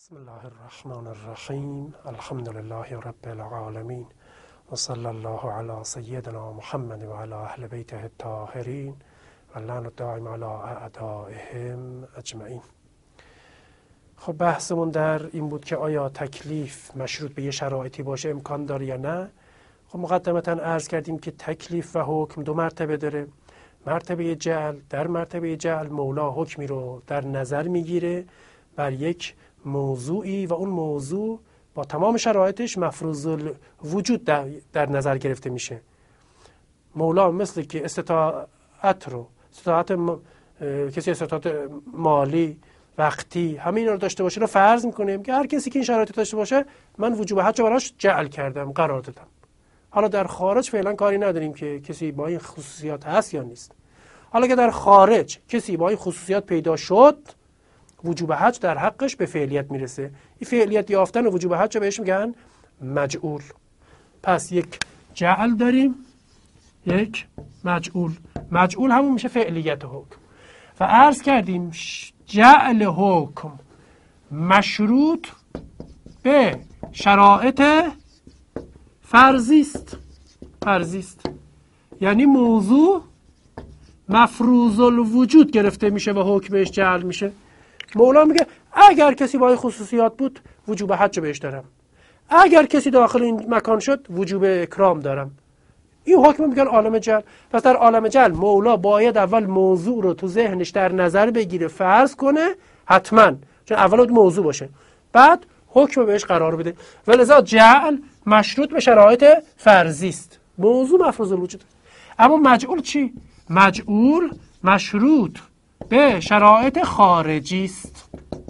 بسم الله الرحمن الرحیم. الحمد لله رب العالمین و صلی الله علی سیدنا محمد و علی اهل بیته الطاهرین و لعن الدائم علی اعدائهم اجمعین. خب بحثمون در این بود که آیا تکلیف مشروط به یه شرایطی باشه امکان داره یا نه. خب مقدمتا عرض کردیم که تکلیف و حکم دو مرتبه داره. مرتبه جعل، در مرتبه جعل مولا حکمی رو در نظر میگیره بر یک موضوعی و اون موضوع با تمام شرایطش مفروض الوجود در نظر گرفته میشه. مولا مثل که استطاعت کسی استطاعت مالی، وقتی، همین رو داشته باشه رو فرض میکنیم که هر کسی که این شرایط داشته باشه من وجوب حج براش جعل کردم، قرار دادم. حالا در خارج فعلا کاری نداریم که کسی با این خصوصیات هست یا نیست. حالا که در خارج کسی با این خصوصیات پیدا شد، وجوب حج در حقش به فعلیت میرسه. این فعلیت یافتن و وجوب حج بهش میگن مجعول. پس یک جعل داریم، یک مجعول. مجعول همون میشه فعلیت حکم. و عرض کردیم جعل حکم مشروط به شرایط فرضی است. یعنی موضوع مفروض الوجود گرفته میشه و حکمش جعل میشه. مولا میگه اگر کسی با این خصوصیات بود وجوب حج بهش دارم، اگر کسی داخل این مکان شد وجوب اکرام دارم. این حکم میگن عالم جعل. پس در عالم جعل مولا باید اول موضوع رو تو ذهنش در نظر بگیره، فرض کنه حتما، چون اول موضوع باشه، بعد حکم بهش قرار بده. ولذا جعل مشروط به شرایط فرضی است، موضوع مفروض الوجود. اما مجعول چی؟ مجعول مشروط به شرایط خارجی است.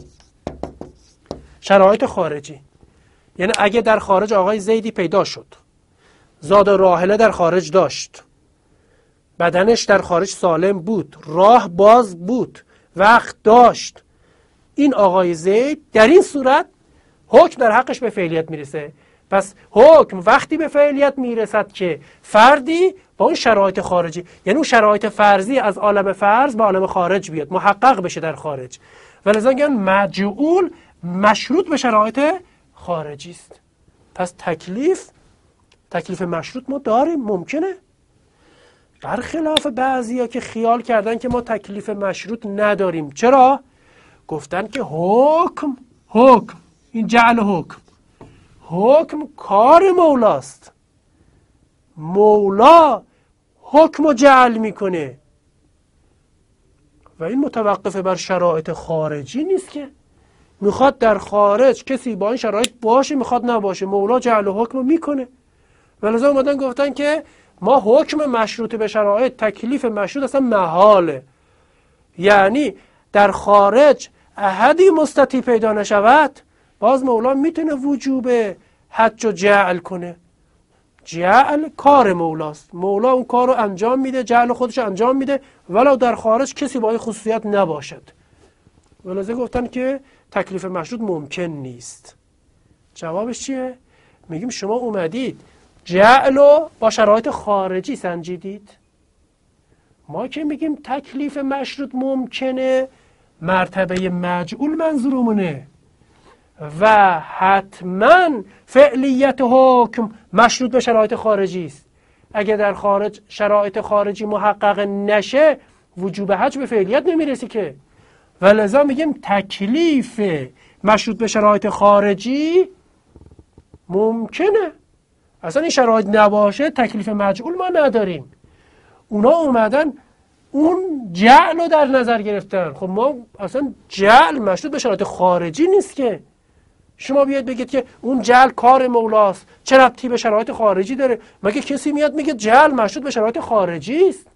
شرایط خارجی یعنی اگه در خارج آقای زیدی پیدا شد، زاد و راحله در خارج داشت، بدنش در خارج سالم بود، راه باز بود، وقت داشت، این آقای زید در این صورت حکم در حقش به فعلیت میرسه. پس حکم وقتی به فعلیت میرسد که فردی با اون شرایط خارجی، یعنی اون شرایط فرضی از عالم فرض به عالم خارج بیاد، محقق بشه در خارج. ولذا میگن مجعول مشروط به شرایط خارجی است. پس تکلیف مشروط ما داریم، ممکنه. برخلاف بعضیا که خیال کردن که ما تکلیف مشروط نداریم. چرا؟ گفتن که حکم این جعل حکم کار مولاست. مولا حکم و جعل میکنه و این متوقف بر شرایط خارجی نیست که میخواد در خارج کسی با این شرایط باشه، میخواد نباشه، مولا جعل و حکم میکنه. ولذا اومدن گفتن که ما حکم مشروط به شرایط، تکلیف مشروط اصلا محاله. یعنی در خارج احدی مستطیع پیدا نشود، باز مولا میتونه وجوب حج و جعل کنه. جعل کار مولاست، مولا اون کار رو انجام میده، جعل خودش انجام میده ولو در خارج کسی با این خصوصیت نباشد. ولذا گفتن که تکلیف مشروط ممکن نیست. جوابش چیه؟ میگیم شما اومدید جعل رو با شرایط خارجی سنجیدید. ما که میگیم تکلیف مشروط ممکنه، مرتبه مجعول منظورمونه و حتما فعلیت حکم مشروط به شرایط خارجی است. اگه در خارج شرایط خارجی محقق نشه وجوب حج به فعلیت نمیرسی که. ولذا میگیم تکلیف مشروط به شرایط خارجی ممکنه. اصلا این شرایط نباشه تکلیف مجعول ما نداریم. اونا اومدن اون جعل رو در نظر گرفتن. خب ما اصلا جعل مشروط به شرایط خارجی نیست که شما بیاید بگید که اون جعل کار مولاست، چه ربطی به شرایط خارجی داره؟ مگه کسی میاد میگه جعل مشروط به شرایط خارجی است؟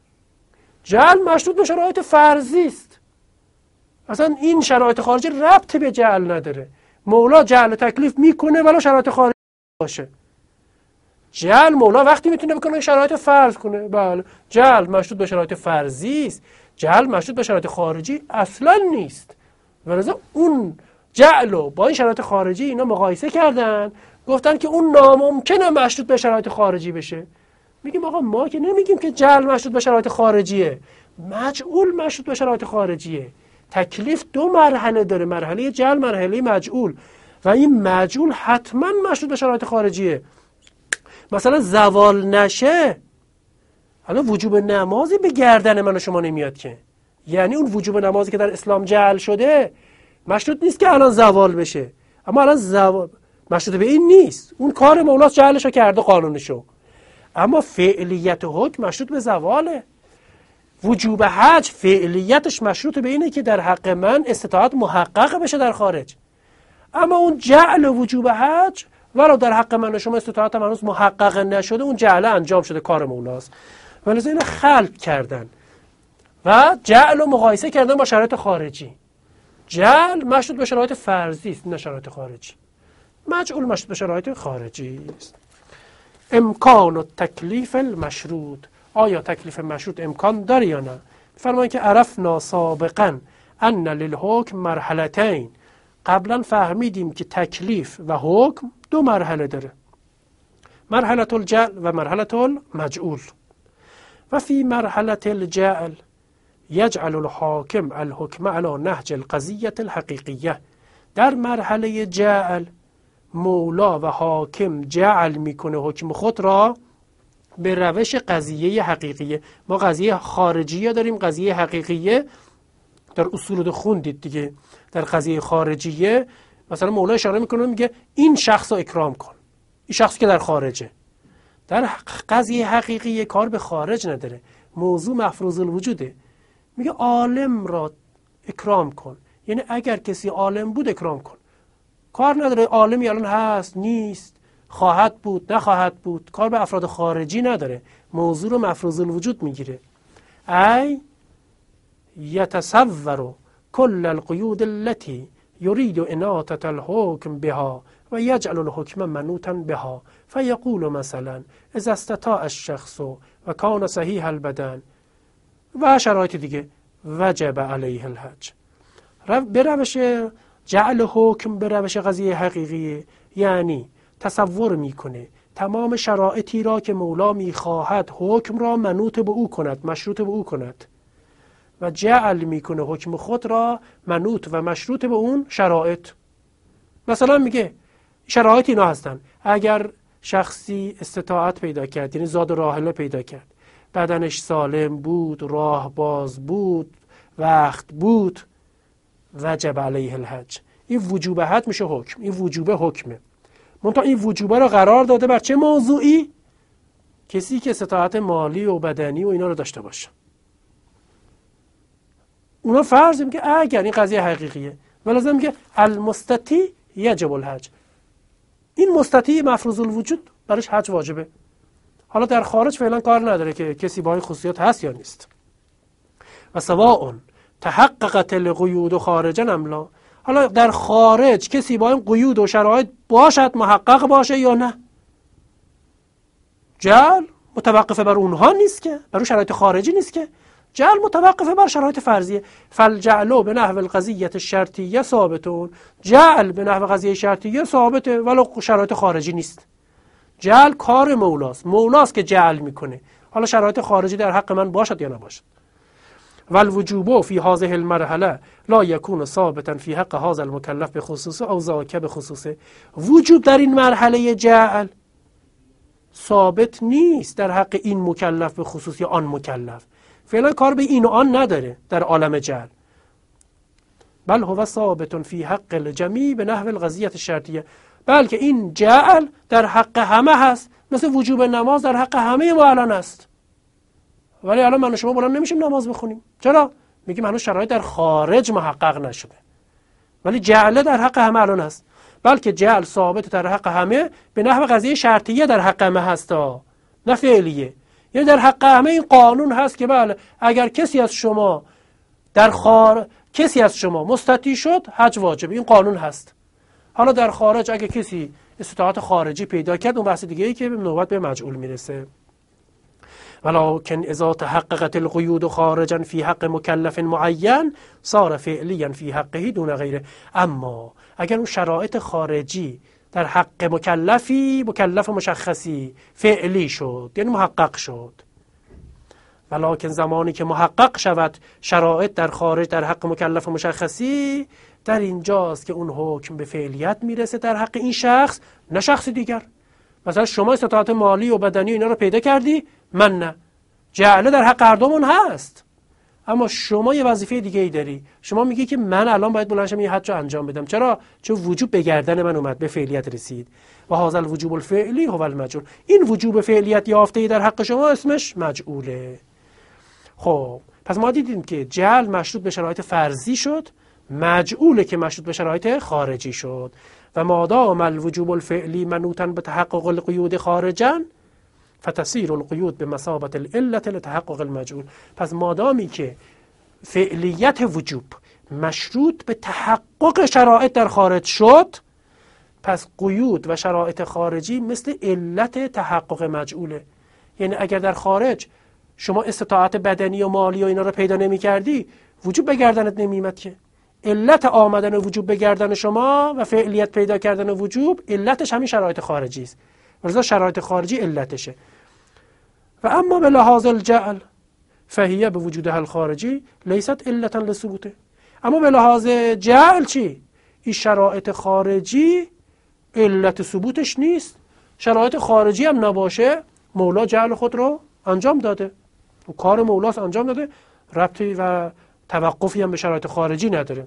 جعل مشروط به شرایط فرضی است. اصلا این شرایط خارجی ربطی به جعل نداره. مولا جعل تکلیف میکنه ولو شرایط خارجی باشه. جعل مولا وقتی میتونه بکنه شرایط فرض کنه. بله، جعل مشروط به شرایط فرضی است، جعل مشروط به شرایط خارجی اصلا نیست. ولذا اون جعل رو با این شرایط خارجی اینا مقایسه کردن، گفتن که اون ناممکنه مشروط به شرایط خارجی بشه. میگیم آقا ما که نمیگیم که جعل مشروط به شرایط خارجیه، مجعول مشروط به شرایط خارجیه. تکلیف دو مرحله داره، مرحله جعل، مرحله مجعول، و این مجعول حتما مشروط به شرایط خارجیه. مثلا زوال نشه، الان وجوب نمازی به گردن من و شما نمیاد که، یعنی اون وجوب نمازی که در اسلام جعل شده مشروط نیست که الان زوال بشه. اما الان مشروط به این نیست، اون کار مولاست، جعلشو کرده قانونشو. اما فعلیت حکم مشروط به زواله. وجوب حج فعلیتش مشروط به اینه که در حق من استطاعت محقق بشه در خارج. اما اون جعل وجوب حج ولو در حق من و شما استطاعت هنوز محقق نشده، اون جعل انجام شده، کار مولاست. ولی اینو خلق کردن و جعل و مقایسه کردن با شرایط خارجی. جعل مشروط به شرایط فرضی است، نه شرایط خارجی. مجعول مشروط به شرایط خارجی است. امکان و تکلیف المشروط، آیا تکلیف مشروط امکان داره یا نه؟ فرمایید که عرفنا سابقا ان للحکم مرحلتین، قبلا فهمیدیم که تکلیف و حکم دو مرحله داره، مرحله الجعل و مرحله المجعول. و فی مرحله الجعل یجعل الحاکم الحکم علی نهج القضیة الحقیقیه. در مرحله جعل مولا و حاکم جعل میکنه حکم خود را به روش قضیه حقیقیه. ما قضیه خارجیه داریم، قضیه حقیقیه در اصول رو خوندید دیگه. در قضیه خارجیه مثلا مولا اشاره میکنه، میگه این شخص رو اکرام کن، این شخصی که در خارجه. در قضیه حقیقیه کار به خارج نداره، موضوع مفروض الوجوده. میگه عالم را اکرام کن، یعنی اگر کسی عالم بود اکرام کن. کار نداره عالمی الان هست نیست، خواهد بود نخواهد بود، کار به افراد خارجی نداره، موضوع رو مفروض الوجود میگیره. ای یتصور کل القیود التي یرید اناطة الحکم بها و یجعل الحکم منوطا بها فیقول مثلا اذا استطاع الشخص و کان صحیح البدن و شرایط دیگه وجب علیه الحج. به روش جعل حکم به روش قضیه حقیقی، یعنی تصور میکنه تمام شرایطی را که مولا میخواهد حکم را منوط به او کند، مشروط به او کند، و جعل میکنه حکم خود را منوط و مشروط به اون شرایط. مثلا میگه شرایط اینا هستن: اگر شخصی استطاعت پیدا کرد، یعنی زاد و راحله پیدا کرد، بدنش سالم بود، راه باز بود، وقت بود، وجب علیه الحج. این وجوب حج میشه حکم، این وجوب حکمه. منتها این وجوبه رو قرار داده بر چه موضوعی؟ کسی که استطاعت مالی و بدنی و اینا رو داشته باشه. اونا فرض میگه اگر این قضیه حقیقیه، ولازم میگه المستطیع یجب الحج. این مستطیع مفروض الوجود برش حج واجبه. حالا در خارج فعلا کار نداره که کسی با این خصوصیات هست یا نیست. و سواء تحققت القیود خارجا ام لا. حالا در خارج کسی با این قیود و شرایط باشد، محقق باشه یا نه. جعل متوقف بر اونها نیست که، بر اون شرایط خارجی نیست که، جعل متوقف بر شرایط فرضیه. فالجعل به نحو القضیة الشرطیه ثابتون. جعل به نحو قضیه شرطیه ثابته ولو شرایط خارجی نیست. جعل کار مولاست، مولاست که جعل میکنه، حالا شرایط خارجی در حق من باشد یا نباشد. والوجوب فی هذه المرحله لا یکون ثابتا فی حق هذا المکلف بخصوصه او ذاک بخصوصه. وجوب در این مرحله جعل ثابت نیست در حق این مکلف به خصوص یا آن مکلف. فعلا کار به این و آن نداره در عالم جعل. بل هو ثابت فی حق الجمیع به نحو القضیة الشرطیه. بلکه این جعل در حق همه هست، مثل وجوب نماز در حق همه ما الان هست. ولی الان من و شما بلند نمیشیم نماز بخونیم. چرا؟ میگیم هنوز شرایط در خارج محقق نشده. ولی جعل در حق همه الان هست. بلکه جعل ثابت در حق همه به نحو قضیه شرطیه در حق همه هست، نه فعلیه. یعنی در حق همه این قانون هست که بله اگر کسی از شما کسی از شما مستطیع شد حج واجب، این قانون هست. حالا در خارج اگه کسی استطاعت خارجی پیدا کرد، اون بحث دیگه ای که نوبت به مجعول میرسه. ولكن اذا تحققت القیود خارجا فی حق مکلف معین صار فعلیا فی حقه دون غیره. اما اگر اون شرایط خارجی در حق مکلف مشخصی فعلی شد، یعنی محقق شد، ولکن زمانی که محقق شود شرایط در خارج در حق مکلف مشخصی، در اینجاست که اون حکم به فعلیت میرسه در حق این شخص، نه شخص دیگر. مثلا شما استطاعت مالی و بدنی اینا رو پیدا کردی، من نه. جعله در حق هر دومون هست، اما شما یه وظیفه دیگه ای داری. شما میگی که من الان باید بلند شم یه حج رو انجام بدم. چرا؟ چون وجوب به گردن من اومد، به فعلیت رسید. و هذا الوجوب الفعلی هو المجعول. این وجوب فعلیت یافته ای در حق شما اسمش مجعوله. خب پس ما دیدیم که جعل مشروط به شرایط فرضی شد، مجعوله که مشروط به شرایط خارجی شد. و مادام الوجوب الفعلی منوطا به تحقق القیود خارجا فتصیر القیود به مثابة العلة لتحقق المجعول. پس مادامی که فعلیت وجوب مشروط به تحقق شرایط در خارج شد، پس قیود و شرایط خارجی مثل علت تحقق مجعوله. یعنی اگر در خارج شما استطاعت بدنی و مالی و اینا رو پیدا نمی کردی، وجوب به گردنت نمی اومد که. علت آمدن وجوب به گردن شما و فعلیت پیدا کردن وجوب، علتش همین شرایط خارجی است. ولذا شرایط خارجی علتشه. و اما به لحاظ الجعل فهیه به وجودها الخارجی لیست علتا لثبوته. اما به لحاظ جعل چی؟ این شرایط خارجی علت ثبوتش نیست. شرایط خارجی هم نباشه، مولا جعل خود رو انجام داده و کار مولاست انجام داده، ربطی و توقفی هم به شرایط خارجی نداره.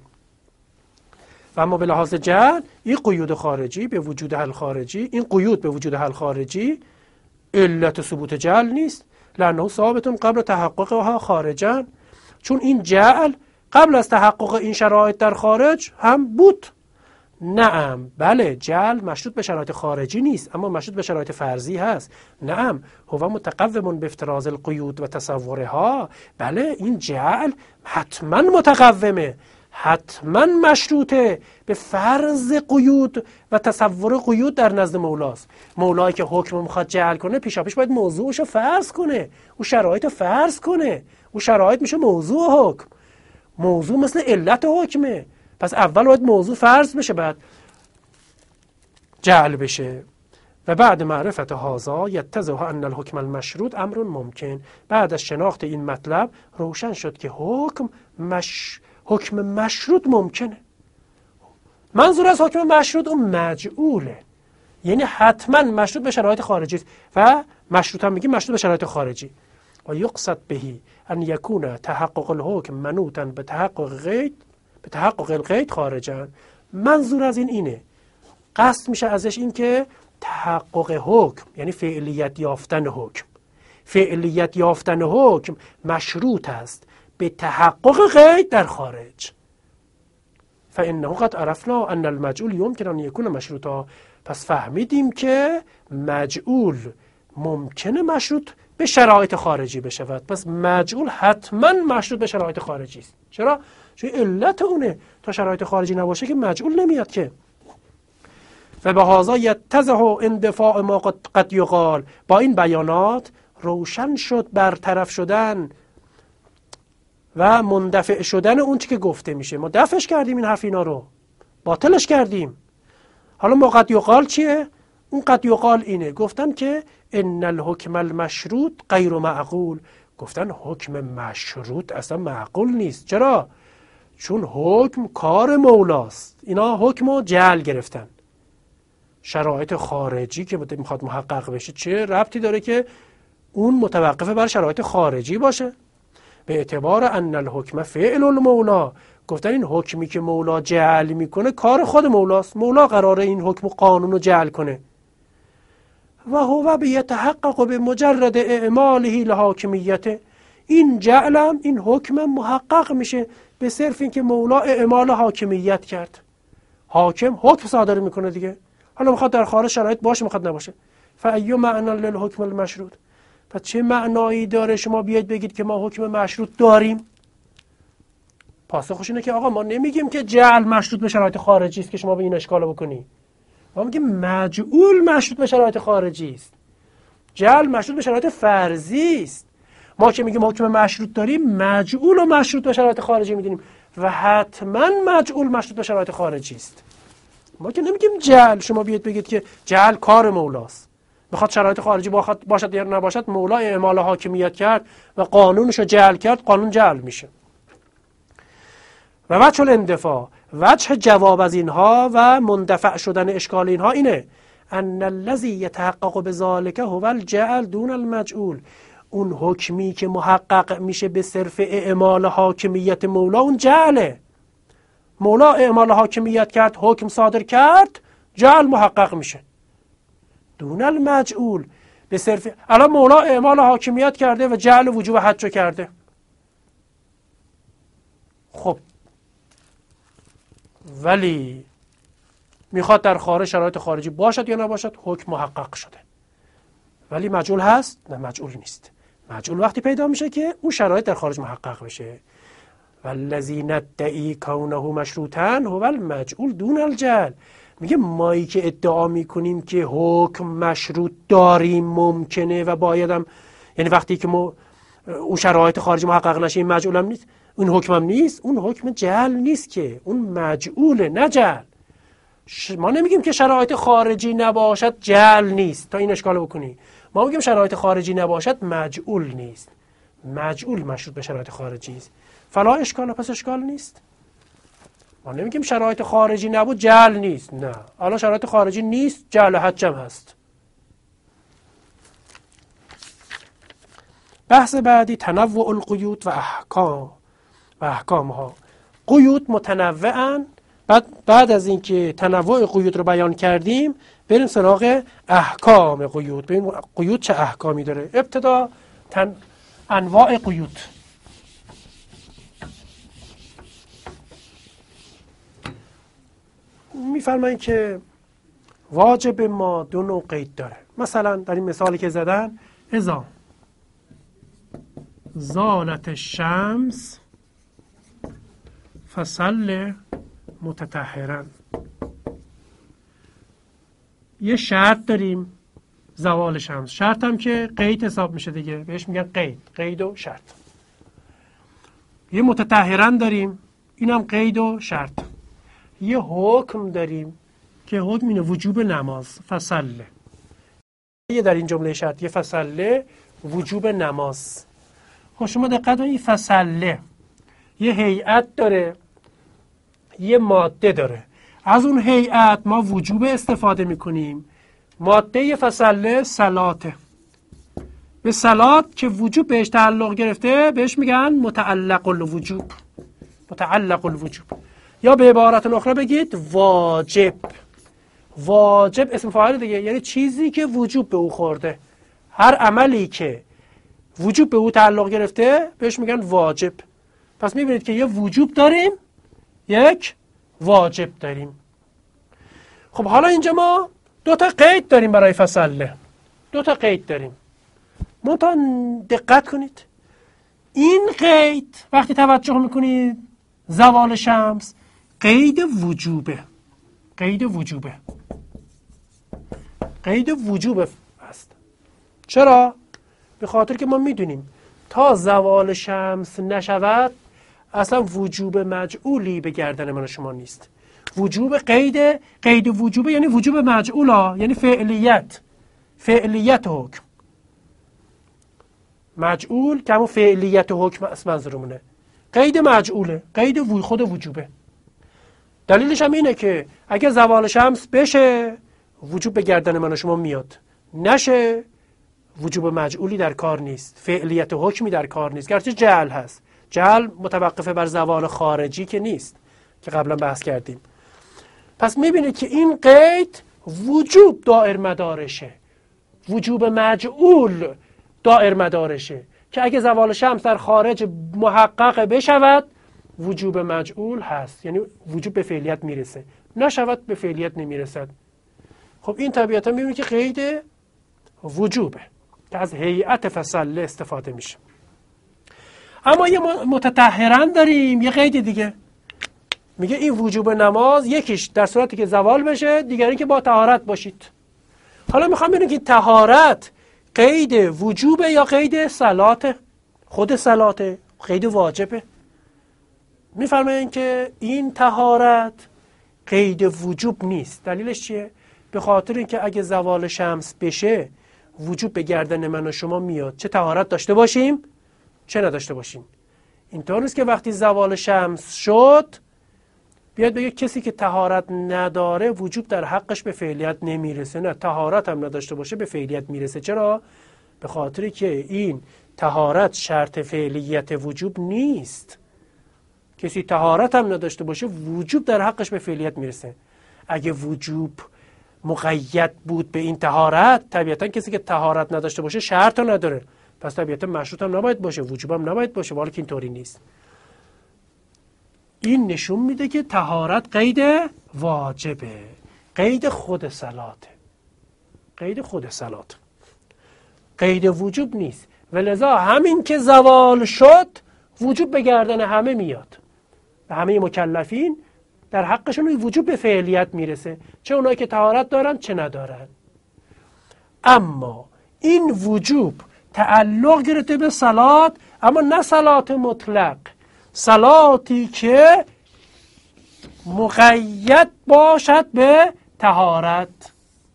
و اما به لحاظ جعل این قیود خارجی به وجود حل خارجی، این قیود به وجود حل خارجی علت ثبوت جعل نیست، لانه ثابت قبل تحققها خارجا. چون این جعل قبل از تحقق این شرایط در خارج هم بود. نعم بله، جعل مشروط به شرایط خارجی نیست، اما مشروط به شرایط فرضی هست. نعم هو متقوم به افتراض القیود و تصورها. بله این جعل حتما متقومه، حتما مشروطه به فرض قیود و تصور قیود در نزد مولاست. مولایی که حکم میخواد جعل کنه، پیشاپیش باید موضوعش رو فرض کنه، او شرایط رو فرض کنه. او شرایط میشه موضوع حکم. موضوع مثل علت حکمه، پس اول باید موضوع فرض بشه، بعد جعل بشه. و بعد معرفت هذا یتضح ان الحکم المشروط امر ممکن. بعد از شناخت این مطلب روشن شد که حکم مشروط ممکنه. منظور از حکم مشروط اون مجعوله، یعنی حتما مشروط به شرایط خارجی است. و مشروط هم میگیم مشروط به شرایط خارجی. و یقصد بهی ان یکون تحقق الحکم منوطا به تحقق القید خارجا. منظور از این اینه، قصد میشه ازش این که تحقق حکم یعنی فعلیت یافتن حکم، فعلیت یافتن حکم مشروط است به تحقق قید در خارج. فانه قد عرفنا ان المجعول يمكن ان يكون مشروطا. پس فهمیدیم که مجعول ممکنه مشروط به شرایط خارجی بشود. پس مجعول حتما مشروط به شرایط خارجی است. چرا؟ چون علت اونه، تا شرایط خارجی نباشه که مجعول نمیاد که. و به هذا یتضح اندفاع ما قد یقال. با این بیانات روشن شد برطرف شدن و مندفع شدن اون چی که گفته میشه. ما دفعش کردیم این حرف اینا رو، باطلش کردیم. حالا ما قد یقال چیه؟ اون قد یقال اینه، گفتن که ان الحکم المشروط غیر معقول. گفتن حکم مشروط اصلا معقول نیست. چرا؟ چون حکم کار مولاست. اینا حکم رو جعل گرفتن. شرایط خارجی که میخواد محقق بشه چه ربطی داره که اون متوقف بر شرایط خارجی باشه؟ به اعتبار ان الحکم فعل المولا. گفتن این حکمی که مولا جعل میکنه کار خود مولاست. مولا قراره این حکم و قانون رو جعل کنه. و هو بیتحقق به مجرد اعماله لحاکمیته. این جعلم این حکم محقق میشه به صرف این که مولا اعمال حاکمیت کرد. حاکم حکم صادر میکنه دیگه، حالا میخواد در خارج شرایط باشه میخواد نباشه. فایو معنا للحکم المشروط. پس چه معنایی داره شما بیاید بگید که ما حکم مشروط داریم؟ پاسخش اینه که آقا ما نمیگیم که جعل مشروط به شرایط خارجی است که شما به این اشکال بکنی. ما میگیم مجعول مشروط به شرایط خارجی است. جعل مشروط به شرایط فرضی است. ما که میگیم حکم مشروط داریم، مجعول و مشروط به شرایط خارجی میدونیم و حتما مجعول مشروط به شرایط خارجی است. ما که نمیگیم جعل شما بیاید بگید که جعل کار مولاست. بخواد شرایط خارجی باشد یا نباشد، مولا اعمال حاکمیت کرد و قانونش رو جعل کرد، قانون جعل میشه. و وجه الاندفاع، وجه جواب از اینها و مندفع شدن اشکال اینها اینه ان الذی یتحقق بذلک هو الجعل دون المجعول. اون حکمی که محقق میشه به صرف اعمال حاکمیت مولا، اون جعله. مولا اعمال حاکمیت کرد، حکم صادر کرد، جعل محقق میشه. دون المجعول، به صرف الان مولا اعمال حاکمیت کرده و جعل وجوب حج کرده. خب ولی میخواد در خارج شرایط خارجی باشد یا نباشد، حکم محقق شده. ولی مجعول هست؟ نه، مجعول نیست. مجعول وقتی پیدا میشه که اون شرایط در خارج محقق بشه. والذی ندعی کونه مشروطا هو المجعول دون الجعل. میگه مایی که ادعا میکنیم که حکم مشروط داریم، ممکنه و بایدم، یعنی وقتی که ما اون شرایط خارجی محقق نشه، این مجعول هم نیست، اون حکم هم نیست، اون حکم جعل نیست که، اون مجعوله نه جعل. ما نمیگیم که شرایط خارجی نباشد جعل نیست، تا این اشکال بکنی. ما میگیم شرایط خارجی نباشد مجعول نیست. مجعول مشروط به شرایط خارجی است. فلا اشکال، پس اشکال نیست. ما نمیگیم شرایط خارجی نبود جعل نیست. نه، الان شرایط خارجی نیست، جعل حجم هست. بحث بعدی تنوع القیود و احکامها. قیود متنوعن. بعد از اینکه تنوع قیود رو بیان کردیم، بریم سراغ احکام قیود. ببین قیود چه احکامی داره. ابتدا انواع قیود. میفرمایند که واجب ما دو نوع قید داره. مثلا در این مثالی که زدن، اذا زالت الشمس فصل متطهرا. یه شرط داریم، زوال شمس. شرط هم که قید حساب میشه دیگه، بهش میگن قید و شرط. یه متطهرا داریم، اینم قید و شرط. یه حکم داریم که حکم اینه وجوب نماز، فصله. یه در این جمله شرط، یه فصله وجوب نماز. خب شما دقت کنید، فصله یه هیئت داره، یه ماده داره. از اون هیئت ما وجوب استفاده میکنیم. ماده فصله صلاته. به صلات که وجوب بهش تعلق گرفته بهش میگن متعلق الوجوب. متعلق الوجوب. یا به عبارت اخرى بگید واجب. واجب اسم فاعل دیگه، یعنی چیزی که وجوب به او خورده. هر عملی که وجوب به او تعلق گرفته بهش میگن واجب. پس میبینید که یه وجوب داریم، یک واجب داریم. خب حالا اینجا ما دو تا قید داریم برای فصله. دو تا قید داریم. منتها دقت کنید، این قید وقتی توجه میکنید زوال شمس قید وجوبه. قید وجوبه. قید وجوبه است. چرا؟ به خاطر که ما میدونیم تا زوال شمس نشود اصلا وجوب مجعولی به گردن من و شما نیست. وجوب قید وجوبه یعنی وجوب مجعولا، یعنی فعلیت حکم. مجعول که همون فعلیت حکم است منظورمونه. قید مجعوله، قید خود وجوبه. دلیلش هم اینه که اگه زوال شمس بشه وجوب به گردن من و شما میاد، نشه وجوب مجعولی در کار نیست، فعلیت حکمی در کار نیست. گرچه جعل هست، جعل متوقفه بر زوال خارجی که نیست که قبلا بحث کردیم. پس میبینید که این قید وجوب دائر مدارشه، وجوب مجعول دائر مدارشه، که اگه زوال شمس در خارج محقق بشود وجوب مجعول هست، یعنی وجوب به فعلیت میرسه، نشود به فعلیت نمیرسد. خب این طبیعتا میبینید که قید وجوبه که از هیئت فصله استفاده میشه. اما یه متطهرن داریم، یه قید دیگه میگه این وجوب نماز یکیش در صورتی که زوال بشه، دیگری که با طهارت باشید. حالا میخوام ببینیم که طهارت قید وجوبه یا قید صلاته؟ خود صلاته قید واجبه. میفرمایند که این طهارت قید وجوب نیست. دلیلش چیه؟ به خاطر اینکه اگه زوال شمس بشه وجوب به گردن من و شما میاد، چه طهارت داشته باشیم چه نداشته باشیم. اینطور نیست که وقتی زوال شمس شد بیاد بگه کسی که طهارت نداره وجوب در حقش به فعلیت نمیرسه. نه، طهارت هم نداشته باشه به فعلیت میرسه. چرا؟ به خاطری که این طهارت شرط فعلیت وجوب نیست. کسی طهارت هم نداشته باشه وجوب در حقش به فعلیت میرسه. اگه وجوب مقید بود به این طهارت، طبیعتا کسی که طهارت نداشته باشه شرط نداره، پس طبیعتا مشروط هم نباید باشه، وجوب هم نباید باشه، ولی که اینطوری نیست. این نشون میده که طهارت قید واجبه، قید خود صلاته، قید خود صلات، قید وجوب نیست. و لذا همین که زوال شد وجوب به گردن همه میاد، به همه مکلفین در حقشون وجوب به فعلیت میرسه، چه اونایی که طهارت دارن چه ندارن. اما این وجوب تعلق گرفته به صلات، اما نه صلات مطلق، صلاتی که مقید باشد به طهارت.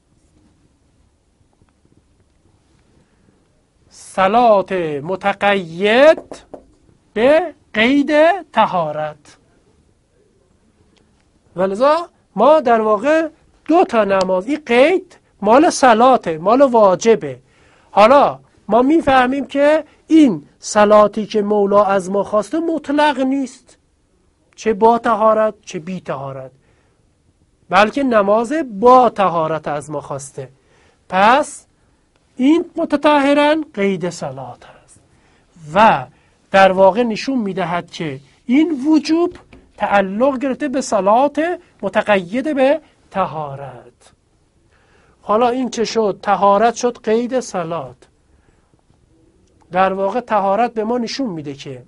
صلات متقید به قید طهارت. ولذا ما در واقع دو تا نماز، این قید مال صلاته، مال واجبه. حالا ما میفهمیم که این صلاتی که مولا از ما خواسته مطلق نیست، چه با طهارت چه بی طهارت، بلکه نماز با طهارت از ما خواسته. پس این متطهرن قید صلات هست و در واقع نشون میدهد که این وجوب تعلق گرفته به صلات متقید به طهارت. حالا این چه شد؟ طهارت شد قید صلات. در واقع طهارت به ما نشون میده که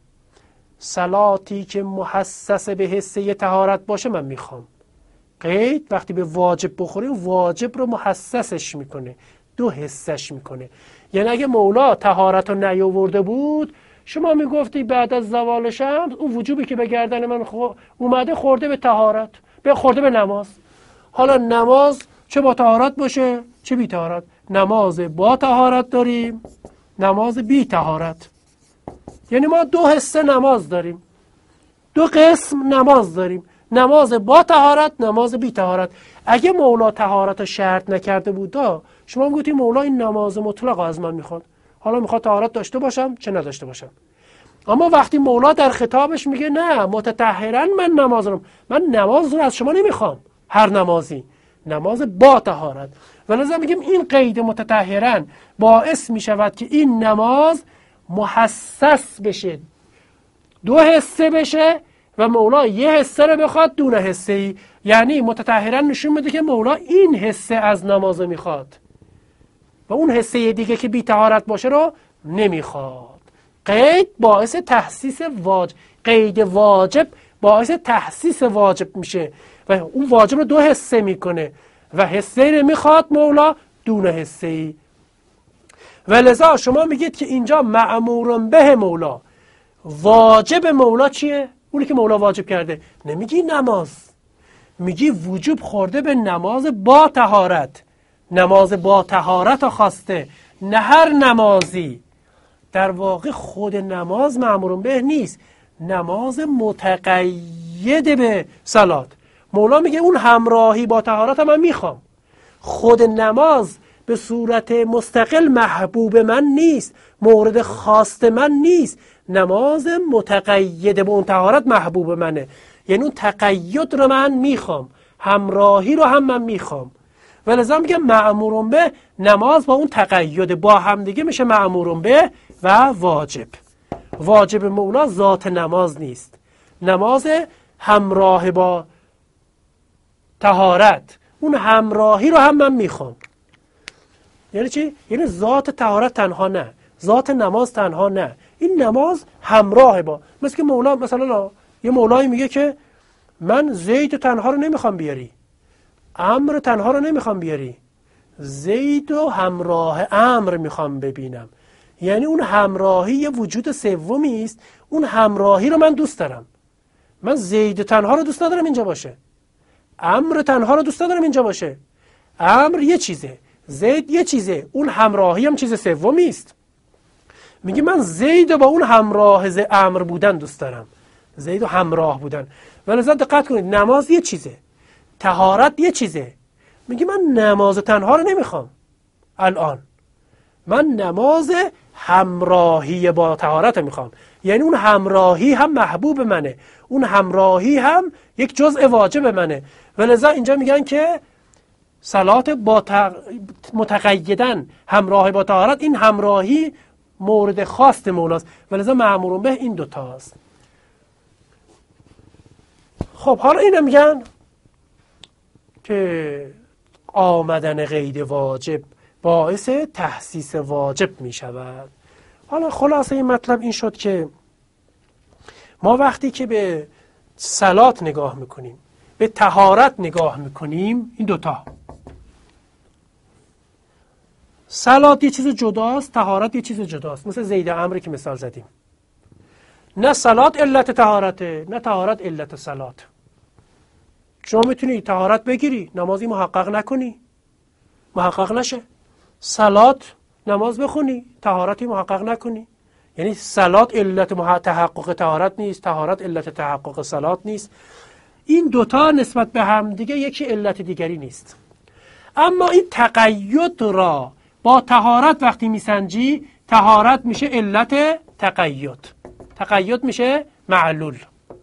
صلاتی که محسس به حسه طهارت باشه من میخوام. قید وقتی به واجب بخوریم واجب رو محسسش میکنه، دو حسش میکنه. یعنی اگه مولا طهارت رو نیاورده بود شما میگفتی بعد از زوال شمس اون وجوبی که به گردن من اومده خورده به طهارت، خورده به نماز. حالا نماز چه با طهارت باشه چه بی طهارت، نماز با طهارت داریم، نماز بی طهارت. یعنی ما دو حصه نماز داریم، دو قسم نماز داریم، نماز با طهارت، نماز بی طهارت. اگه مولا طهارت رو شرط نکرده بود شما میگویید مولا این نماز مطلق از من میخواد، حالا میخواد طهارت داشته باشم چه نداشته باشم. اما وقتی مولا در خطابش میگه نه متطهرن من نماز رو از شما نمیخوام، هر نمازی، نماز با طهارت. ولذا میگیم این قید متطهرن باعث میشود که این نماز محسس بشه، دو حصه بشه و مولا یه حصه رو بخواد دون حصه ای. یعنی متطهرن نشون میده که مولا این حصه از نماز میخواد و اون حصه دیگه که بی طهارت باشه رو نمیخواد. قید باعث تحسیس واجب، قید واجب باعث تحسیس واجب میشه و اون واجب رو دو حصه میکنه و حصه ای رو میخواد مولا دون حصه ای. و لذا شما میگید که اینجا مأمورن به مولا، واجب مولا چیه؟ اونی که مولا واجب کرده. نمیگی نماز، میگی وجوب خورده به نماز با طهارت، نماز با طهارت خواسته، نه هر نمازی. در واقع خود نماز مأمورن به نیست، نماز متقید به صلات. مولا میگه اون همراهی با طهارت من میخوام، خود نماز به صورت مستقل محبوب من نیست، مورد خواست من نیست. نماز متقید به اون طهارت محبوب منه، یعنی اون تقید رو من میخوام، همراهی رو هم من میخوام. ولذا میگه مأمورن به، نماز با اون تقید با هم دیگه میشه مأمورن به و واجب. واجب مولا ذات نماز نیست، نماز همراه با طهارت، اون همراهی رو هم من میخوام. یعنی چی؟ یعنی ذات طهارت تنها نه، ذات نماز تنها نه، این نماز همراه با. مثل که مولا مثلا یه مولایی میگه که من زید تنها رو نمیخوام بیاری، امر تنها رو نمیخوام بیاری، زید و همراه امر میخوام ببینم. یعنی اون همراهی یه وجود سومی است، اون همراهی رو من دوست دارم. من زید تنها رو دوست ندارم اینجا باشه، امر تنها رو دوست ندارم اینجا باشه. امر یه چیزه، زید یه چیزه، اون همراهی هم چیز سومی است. میگه من زید با اون همراه امر بودن دوست دارم، زید و همراه بودن. ولذا دقت کنید، نماز یه چیزه، طهارت یه چیزه. میگه من نماز تنها رو نمیخوام الان، من نماز همراهی با طهارت میخوام. یعنی اون همراهی هم محبوب منه، اون همراهی هم یک جزء واجب منه. ولذا اینجا میگن که صلات با متقیدن همراه با طهارت، این همراهی مورد خاص مولاست. ولذا مأمور به این دوتاست. خب حالا اینو میگن که آمدن قید واجب باعث تحسیس واجب می شود. حالا خلاصه این مطلب این شد که ما وقتی که به صلات نگاه میکنیم، به طهارت نگاه میکنیم، این دوتا، صلات یه چیز جداست، طهارت یه چیز جداست. مثل زید امری که مثال زدیم، نه صلات علت طهارته، نه طهارت علت صلات. شما میتونی طهارت بگیری، نمازی محقق نکنی، محقق نشه. صلات نماز بخونی، طهارتی محقق نکنی. یعنی صلات علت تحقق طهارت نیست، طهارت علت تحقق صلات نیست. این دوتا نسبت به هم دیگه یکی علت دیگری نیست. اما این تقید را با طهارت وقتی میسنجی، طهارت میشه علت تقید، تقید میشه معلول.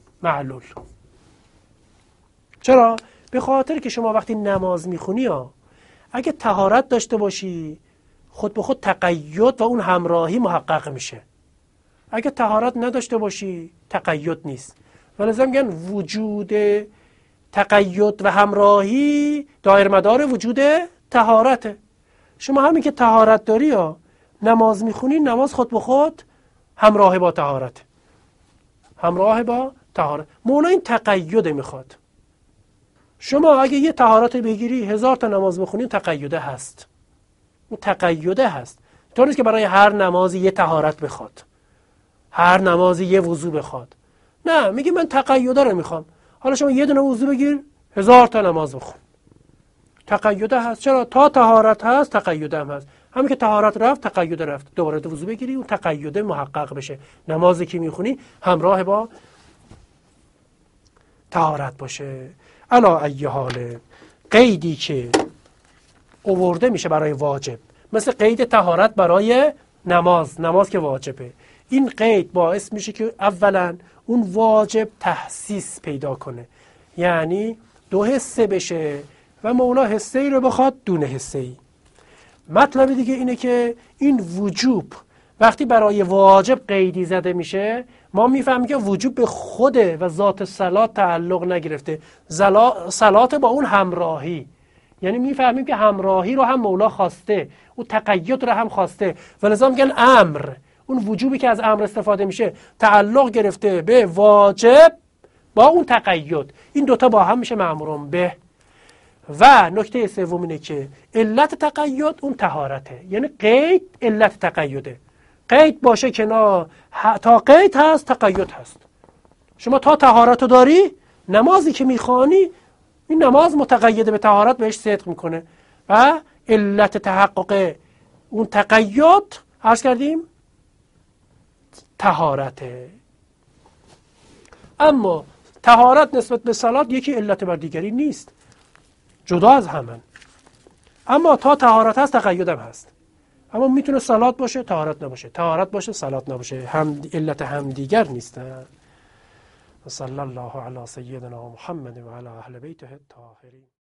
چرا؟ به خاطر که شما وقتی نماز میخونی اگه طهارت داشته باشی، خود به خود تقید و اون همراهی محقق میشه. اگه طهارت نداشته باشی، تقید نیست. ولذا میگن وجود تقید و همراهی دایر مدار وجود طهارته. شما همین که طهارت داری نماز میخونی، نماز خود به خود همراه با طهارت، همراه با طهارت. مولا این تقید میخواد. شما اگه یه طهارت بگیری 1000 تا نماز بخونی، تقیده هست. اون تقیده هست. طور نیست که برای هر نمازی یه طهارت بخواد، هر نمازی یه وضو بخواد. نه، میگه من تقیده رو میخوام. حالا شما یه دونه وضو بگیر، 1000 تا نماز بخون. تقیده هست. چرا؟ تا طهارت هست، تقیده هم هست. همین که طهارت رفت، تقیده رفت. دوباره وضو بگیری، اون تقیده محقق بشه. نمازی که میخونی همراه با طهارت باشه. علا ای حال، قیدی که آورده میشه برای واجب، مثل قید طهارت برای نماز که واجبه، این قید باعث میشه که اولا اون واجب تحسیس پیدا کنه، یعنی 2 حصه بشه و مولا حصه ای رو بخواد دونه حصه ای. مطلب دیگه اینه که این وجوب وقتی برای واجب قیدی زده میشه، ما میفهمیم که وجوب به خوده و ذات صلات تعلق نگرفته، صلات با اون همراهی. یعنی میفهمیم که همراهی رو هم مولا خواسته، اون تقید رو هم خواسته. ولذا میگن امر، اون وجوبی که از امر استفاده میشه تعلق گرفته به واجب با اون تقید. این دوتا با هم میشه مأمور به. و نکته سوم اینه که علت تقید اون طهارته. یعنی قید علت تقیده. قید باشه کنار، تا قید هست تقید هست. شما تا طهارت رو داری، نمازی که میخوانی، این نماز متقید به طهارت بهش صدق میکنه و علت تحقق اون تقید عرض کردیم طهارته. اما طهارت نسبت به صلات یکی علت بر دیگری نیست، جدا از همن. اما تا طهارت هست تقیدم هست. اما میتونه صلات باشه طهارت نباشه، طهارت باشه صلات نباشه، هم علت هم دیگر نیستن. صلی الله علی سیدنا محمد و علی اهل بیته الطاهرین.